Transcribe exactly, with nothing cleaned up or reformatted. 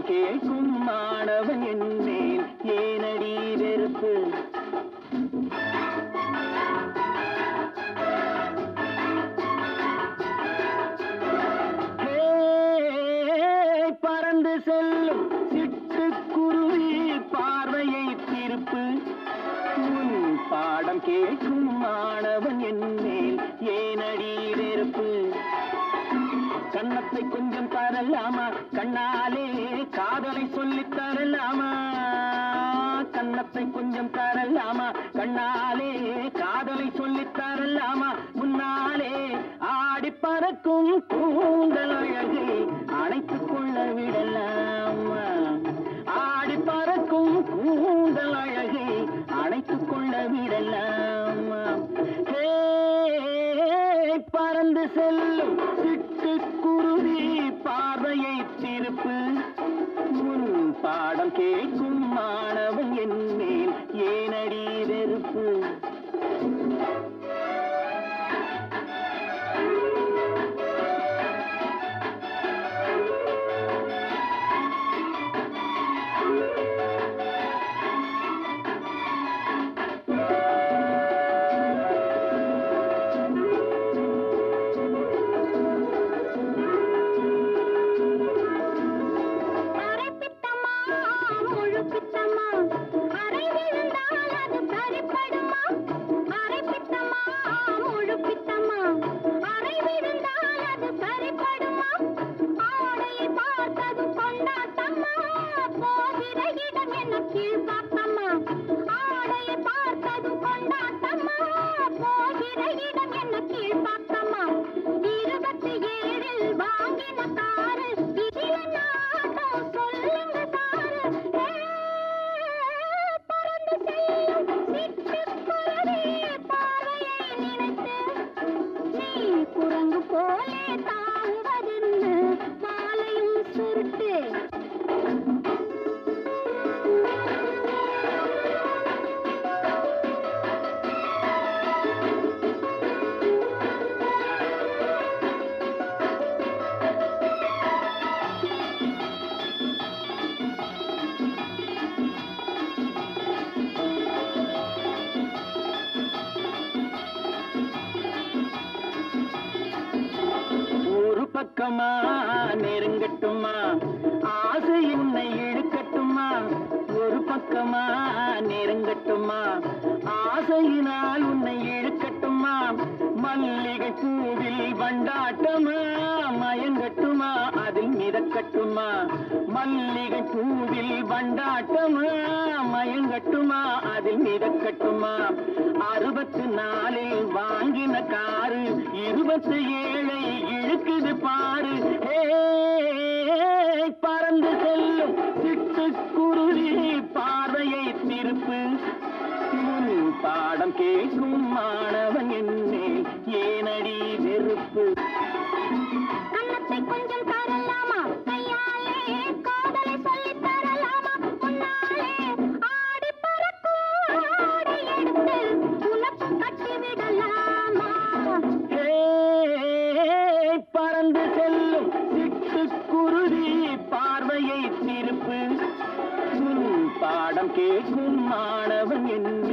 பாடம் கேட்கும் மாணவன் என்னேன் ஏனடி வெறுப்பு பறந்து செல்லும் சிட்டுக்குருவி பார்வையை திருப்பு உன் பாடம் கேட்கும் மாணவன் என்னேன் ஏனடி வெறுப்பு கன்னத்தை கொஞ்சம் தரலாமா கண்ணாலே காதலை சொல்லித் தரலாமா கன்னத்தை கொஞ்சம் தரலாமா கண்ணாலே காதலை சொல்லித் தரலாமா முன்னாலே ஆடி பறக்கும் கூந்தல் அழகை அணைத்துக் கொள்ள விடலாமா ஆடி பறக்கும் கூந்தல் அழகை அணைத்துக் கொள்ள விடலாமா பறந்து செல்லும் சிட்டுக்குருவி பார்வையை திருப்பு உன் பாடம் கேட்கும் மாணவன் என்னேன் ஏனடி வெறுப்பு பக்கமா நெருங்கட்டுமா ஆசை உன்னை இழுக்கட்டுமா ஒரு பக்கமா நெருங்கட்டுமா ஆசையினால் உன்னை இழுக்கட்டுமா மல்லிகை பூவில் வண்டாட்டமா மயங்கட்டுமா அதில் மிதக்கட்டுமா மல்லிகை பூவில் வண்டாட்டமா மயங்கட்டுமா அதில் மிதக்கட்டுமா அறுபத்து நாலில் வாங்கின காரு இருபத்தி ஏழை இழுக்குது பாரு பறந்து செல்லும் சிட்டுக்குருவி பார்வையை திருப்பு உன் பாடம் கேட்கும் மாணவன் என்னேன் ஏனடி வெறுப்பு கன்னத்தை கொஞ்சம் தரலாமா கையாலே காதலை சொல்லித் தரலாமா முன்னாலே ஆடி பறக்கும் ஆடை எடுத்து உனக்கு கட்டிவிடலாமா பறந்து செல்லும் சிட்டுக்குருவி பார்வையை திருப்பு உன் பாடம் கேட்கும் மாணவன் என்ன